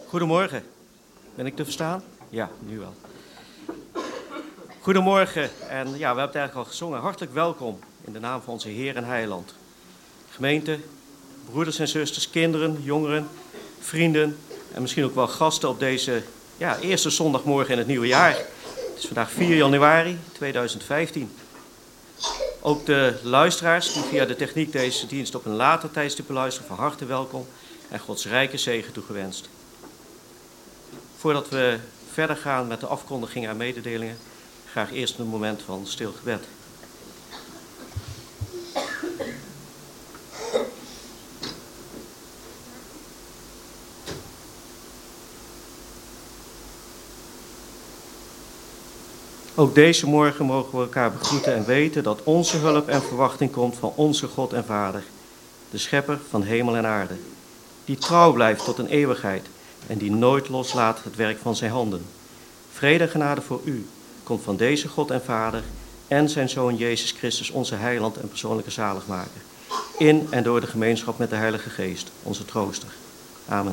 Goedemorgen. Ben ik te verstaan? Ja, nu wel. Goedemorgen. En ja, we hebben het eigenlijk al gezongen. Hartelijk welkom in de naam van onze Heer en Heiland. Gemeente, broeders en zusters, kinderen, jongeren, vrienden en misschien ook wel gasten op deze eerste zondagmorgen in het nieuwe jaar. Het is vandaag 4 januari 2015. Ook de luisteraars die via de techniek deze dienst op een later tijdstip beluisteren, van harte welkom en Gods rijke zegen toegewenst. Voordat we verder gaan met de afkondigingen en mededelingen, graag eerst een moment van stil gebed. Ook deze morgen mogen we elkaar begroeten en weten dat onze hulp en verwachting komt van onze God en Vader, de schepper van hemel en aarde, die trouw blijft tot een eeuwigheid en die nooit loslaat het werk van zijn handen. Vrede en genade voor u komt van deze God en Vader en zijn Zoon Jezus Christus, onze heiland en persoonlijke zaligmaker, in en door de gemeenschap met de Heilige Geest, onze trooster. Amen.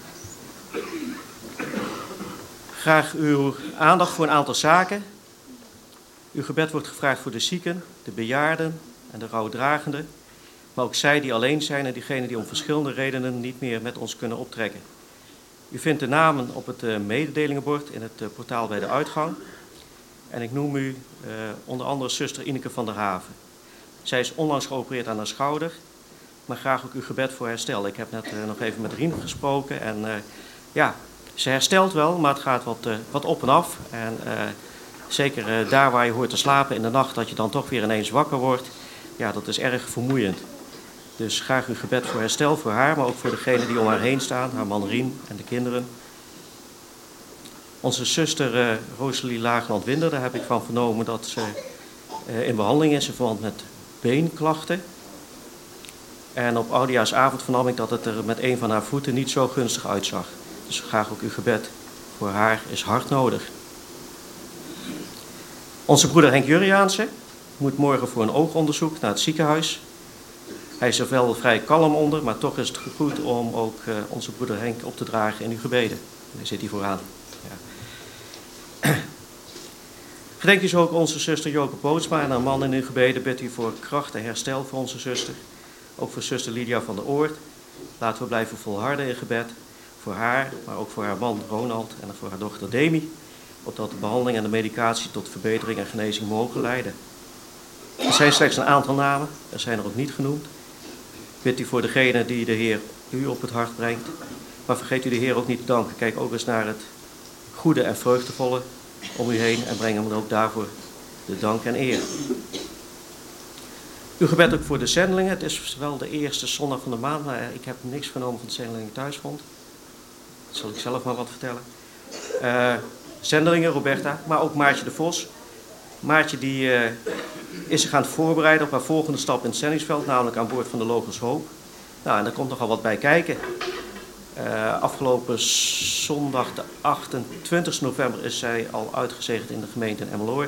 Graag uw aandacht voor een aantal zaken. Uw gebed wordt gevraagd voor de zieken, de bejaarden en de rouwdragenden, maar ook zij die alleen zijn en diegenen die om verschillende redenen niet meer met ons kunnen optrekken. U vindt de namen op het mededelingenbord in het portaal bij de uitgang. En ik noem u onder andere zuster Ineke van der Haven. Zij is onlangs geopereerd aan haar schouder, maar graag ook uw gebed voor herstel. Ik heb net nog even met Rien gesproken en ze herstelt wel, maar het gaat wat op en af. En zeker daar waar je hoort te slapen in de nacht, dat je dan toch weer ineens wakker wordt, ja, dat is erg vermoeiend. Dus graag uw gebed voor herstel voor haar, maar ook voor degenen die om haar heen staan, haar man Rien en de kinderen. Onze zuster Rosalie Laagland-Winder, daar heb ik van vernomen dat ze in behandeling is in verband met beenklachten. En op oudejaarsavond vernam ik dat het er met een van haar voeten niet zo gunstig uitzag. Dus graag ook uw gebed voor haar is hard nodig. Onze broeder Henk Jurriaanse moet morgen voor een oogonderzoek naar het ziekenhuis. Hij is er wel vrij kalm onder, maar toch is het goed om ook onze broeder Henk op te dragen in uw gebeden. Hij zit hier vooraan. Ja. Gedenkt u zo ook onze zuster Joke Bootsma en haar man in uw gebeden. Bidt u voor kracht en herstel voor onze zuster. Ook voor zuster Lydia van der Oort. Laten we blijven volharden in gebed. Voor haar, maar ook voor haar man Ronald en voor haar dochter Demi. Opdat de behandeling en de medicatie tot verbetering en genezing mogen leiden. Er zijn slechts een aantal namen, er zijn er ook niet genoemd. Bidt u voor degene die de Heer u op het hart brengt. Maar vergeet u de Heer ook niet te danken. Kijk ook eens naar het goede en vreugdevolle om u heen en breng hem ook daarvoor de dank en eer. Uw gebed ook voor de zendelingen. Het is wel de eerste zondag van de maand, maar ik heb niks vernomen van de zendelingen thuisgrond. Dat zal ik zelf maar wat vertellen. Zendelingen, Roberta, maar ook Maartje de Vos. Maartje die is zich aan het voorbereiden op haar volgende stap in het zendingsveld, namelijk aan boord van de Logos Hoop. Nou, en daar komt nogal wat bij kijken. Afgelopen zondag, de 28 november, is zij al uitgezegend in de gemeente in Emmeloord.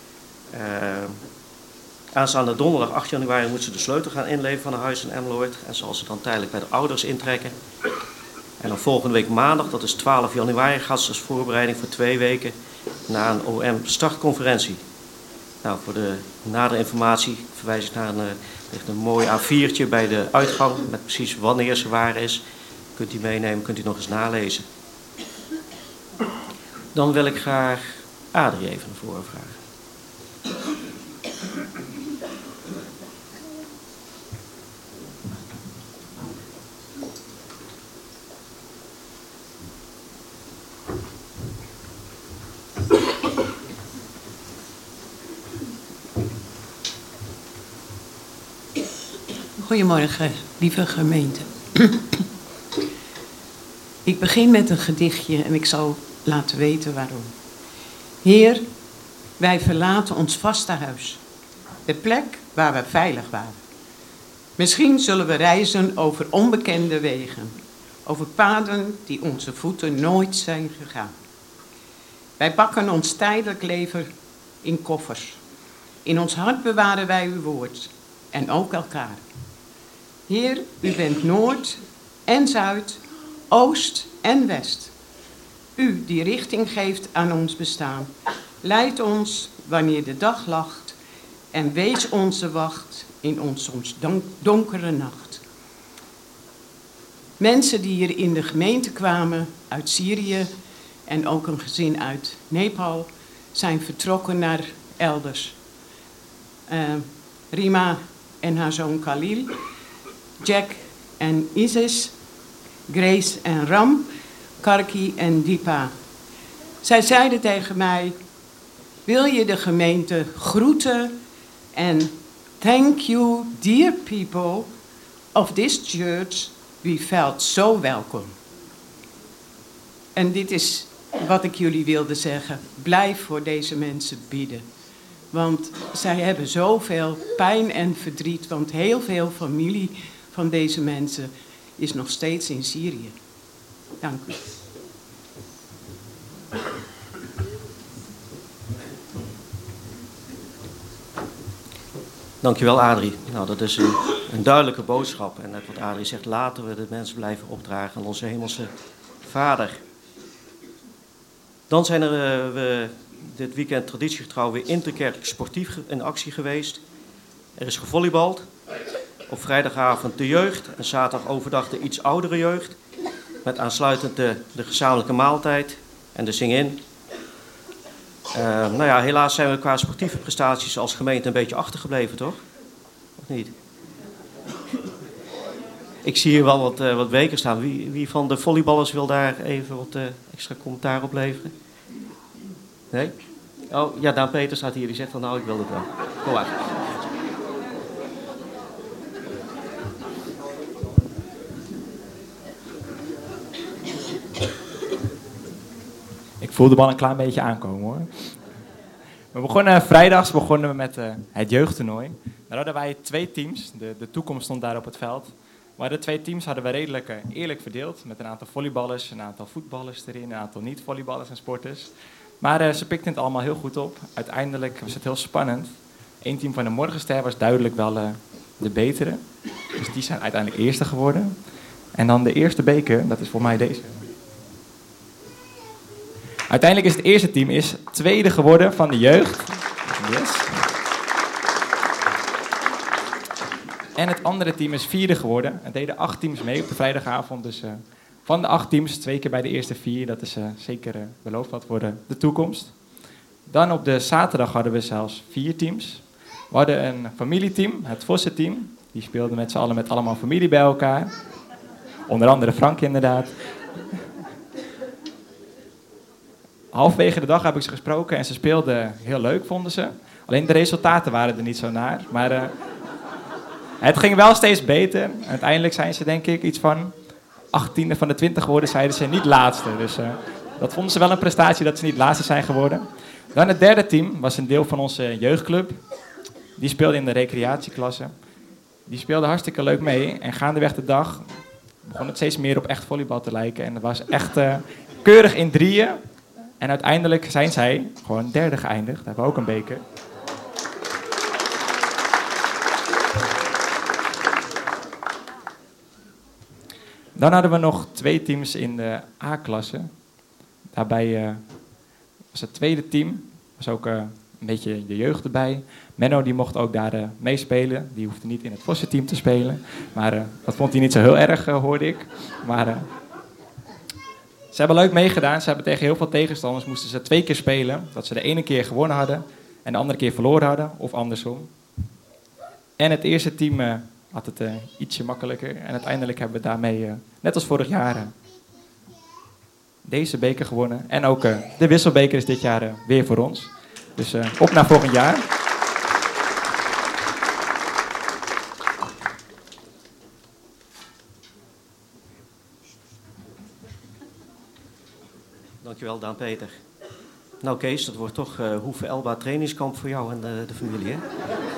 Aanstaande donderdag, 8 januari, moet ze de sleutel gaan inleveren van haar huis in Emmeloord. En zal ze dan tijdelijk bij de ouders intrekken. En dan volgende week maandag, dat is 12 januari, gaat ze als voorbereiding voor 2 weken naar een OM-startconferentie. Nou, voor de nadere informatie verwijs ik naar een mooi A4'tje bij de uitgang met precies wanneer ze waar is. Kunt u meenemen, kunt u nog eens nalezen. Dan wil ik graag Adrie even naar voren vragen. Goedemorgen, lieve gemeente. Ik begin met een gedichtje en ik zal laten weten waarom. Heer, wij verlaten ons vaste huis, de plek waar we veilig waren. Misschien zullen we reizen over onbekende wegen, over paden die onze voeten nooit zijn gegaan. Wij pakken ons tijdelijk leven in koffers. In ons hart bewaren wij uw woord en ook elkaar. Heer, u bent Noord en Zuid, Oost en West. U die richting geeft aan ons bestaan. Leid ons wanneer de dag lacht en wees onze wacht in ons soms donkere nacht. Mensen die hier in de gemeente kwamen uit Syrië en ook een gezin uit Nepal zijn vertrokken naar elders. Rima en haar zoon Khalil, Jack en Isis, Grace en Ram, Karki en Dipa. Zij zeiden tegen mij, wil je de gemeente groeten en thank you dear people of this church, we felt so welcome. En dit is wat ik jullie wilde zeggen. Blijf voor deze mensen bidden. Want zij hebben zoveel pijn en verdriet. Want heel veel familie van deze mensen is nog steeds in Syrië. Dank u. Dankjewel, Adrie. Nou, dat is een duidelijke boodschap. En net wat Adrie zegt, laten we de mensen blijven opdragen aan onze hemelse Vader. Dan zijn we dit weekend traditiegetrouw weer interkerkelijk sportief in actie geweest. Er is gevolleybald. Op vrijdagavond de jeugd en zaterdag overdag de iets oudere jeugd. Met aansluitend de gezamenlijke maaltijd en de zing-in. Nou ja, helaas zijn we qua sportieve prestaties als gemeente een beetje achtergebleven, toch? Of niet? Ik zie hier wel wat bekers staan. Wie van de volleyballers wil daar even wat extra commentaar op leveren? Nee? Oh, ja, Daan Peter staat hier. Die zegt van, nou, ik wil het wel. Kom maar. Ik voel de bal een klein beetje aankomen, hoor. We begonnen vrijdags met het jeugdtoernooi. Daar hadden wij 2 teams. De toekomst stond daar op het veld. Maar de 2 teams hadden we redelijk eerlijk verdeeld. Met een aantal volleyballers, een aantal voetballers erin, een aantal niet-volleyballers en sporters. Maar ze pikten het allemaal heel goed op. Uiteindelijk was het heel spannend. 1 team van de Morgenster was duidelijk wel de betere. Dus die zijn uiteindelijk eerste geworden. En dan de eerste beker, dat is voor mij deze. Uiteindelijk is het eerste team tweede geworden van de jeugd. Yes. En het andere team is 4e geworden. Er deden 8 teams mee op de vrijdagavond. Dus van de 8 teams 2 keer bij de eerste 4. Dat is zeker beloofd wat voor de toekomst. Dan op de zaterdag hadden we zelfs 4 teams. We hadden een familieteam, het Vossen-team. Die speelde met z'n allen met allemaal familie bij elkaar. Onder andere Frank inderdaad. Halverwege de dag heb ik ze gesproken en ze speelden heel leuk, vonden ze. Alleen de resultaten waren er niet zo naar. Maar het ging wel steeds beter. Uiteindelijk zijn ze denk ik iets van 18e van de 20 geworden, zeiden ze niet laatste. Dus dat vonden ze wel een prestatie dat ze niet laatste zijn geworden. Dan het derde team was een deel van onze jeugdclub. Die speelde in de recreatieklasse. Die speelde hartstikke leuk mee. En gaandeweg de dag begon het steeds meer op echt volleybal te lijken. En dat was echt keurig in drieën. En uiteindelijk zijn zij gewoon derde geëindigd. Daar hebben we ook een beker. Dan hadden we nog 2 teams in de A-klasse. Daarbij was het tweede team. Was ook een beetje de jeugd erbij. Menno die mocht ook daar meespelen. Die hoefde niet in het Vossen-team te spelen. Maar dat vond hij niet zo heel erg, hoorde ik. Maar ze hebben leuk meegedaan. Ze hebben tegen heel veel tegenstanders moesten ze 2 keer spelen. Dat ze de ene keer gewonnen hadden en de andere keer verloren hadden. Of andersom. En het eerste team had het ietsje makkelijker. En uiteindelijk hebben we daarmee, net als vorig jaar, deze beker gewonnen. En ook de wisselbeker is dit jaar weer voor ons. Dus op naar volgend jaar. Dankjewel, Daan-Peter. Nou Kees, dat wordt toch Hoeve Elba trainingskamp voor jou en de familie, hè?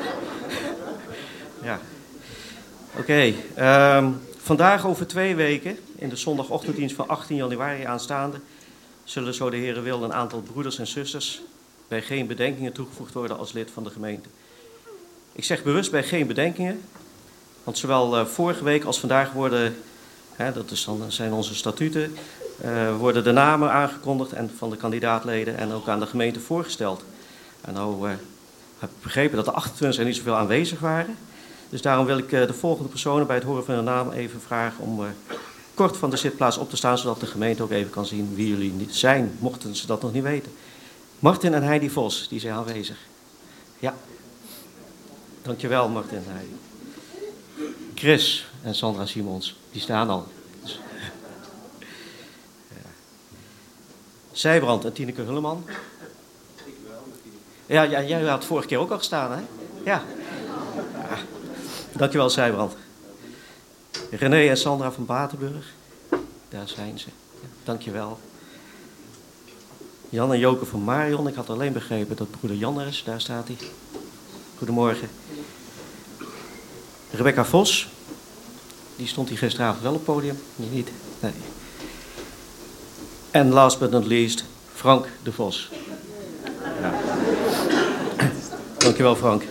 Ja. Oké, vandaag over 2 weken, in de zondagochtenddienst van 18 januari aanstaande, zullen zo de Heere wil een aantal broeders en zusters bij geen bedenkingen toegevoegd worden als lid van de gemeente. Ik zeg bewust bij geen bedenkingen, want zowel vorige week als vandaag worden, dat zijn onze statuten, worden de namen aangekondigd en van de kandidaatleden en ook aan de gemeente voorgesteld. En nou heb ik begrepen dat er 28 er niet zoveel aanwezig waren. Dus daarom wil ik de volgende personen bij het horen van hun naam even vragen om kort van de zitplaats op te staan, zodat de gemeente ook even kan zien wie jullie zijn, mochten ze dat nog niet weten. Martin en Heidi Vos, die zijn aanwezig. Ja. Dankjewel, Martin en Heidi. Chris en Sandra Simons, die staan al. Dus. Ja. Zijbrand en Tineke Hulleman. Ja, jij had vorige keer ook al gestaan, hè? Ja. Ja. Dankjewel, Zijbrand. René en Sandra van Batenburg. Daar zijn ze. Ja, dankjewel. Jan en Joke van Marion. Ik had alleen begrepen dat broeder Jan er is. Daar staat hij. Goedemorgen. Rebecca Vos. Die stond hier gisteravond wel op het podium. Niet? Nee. En last but not least, Frank de Vos. Ja. Dankjewel, Frank.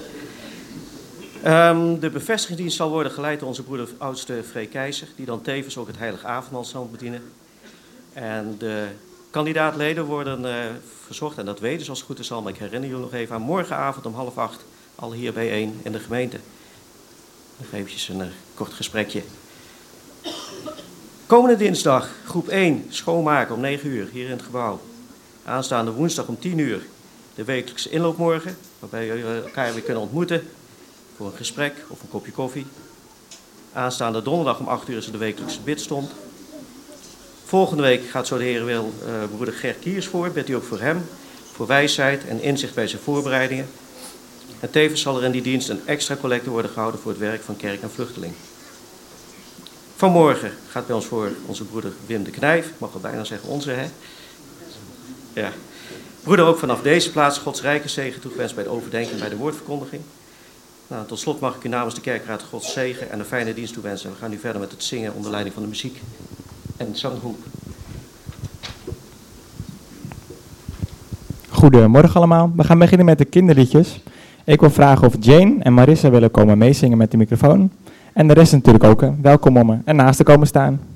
De bevestigingsdienst zal worden geleid door onze broeder oudste Free Keizer, die dan tevens ook het heilige avondmaal zal bedienen. En de kandidaatleden worden verzocht, en dat weten ze als het goed is al, maar ik herinner jullie nog even aan morgenavond om 7:30 al hier bijeen in de gemeente. Nog eventjes een kort gesprekje. Komende dinsdag, groep 1, schoonmaken om 9 uur hier in het gebouw. Aanstaande woensdag om 10 uur de wekelijkse inloopmorgen, waarbij jullie elkaar weer kunnen ontmoeten voor een gesprek of een kopje koffie. Aanstaande donderdag om 8 uur is er de wekelijkse bidstond. Volgende week gaat zo de Heer wil broeder Gert Kiers voor, bidt u ook voor hem, voor wijsheid en inzicht bij zijn voorbereidingen. En tevens zal er in die dienst een extra collecte worden gehouden voor het werk van kerk en vluchteling. Vanmorgen gaat bij ons voor onze broeder Wim de Knijf, ik mag wel bijna zeggen onze, hè? Ja. Broeder ook vanaf deze plaats Gods rijke zegen toegewenst bij de overdenking en bij de woordverkondiging. Nou, tot slot mag ik u namens de kerkraad Gods zegen en een fijne dienst toewensen. We gaan nu verder met het zingen onder leiding van de muziek en zanggroep. Goedemorgen allemaal. We gaan beginnen met de kinderliedjes. Ik wil vragen of Jane en Marissa willen komen meezingen met de microfoon. En de rest natuurlijk ook. Welkom om ernaast te komen staan.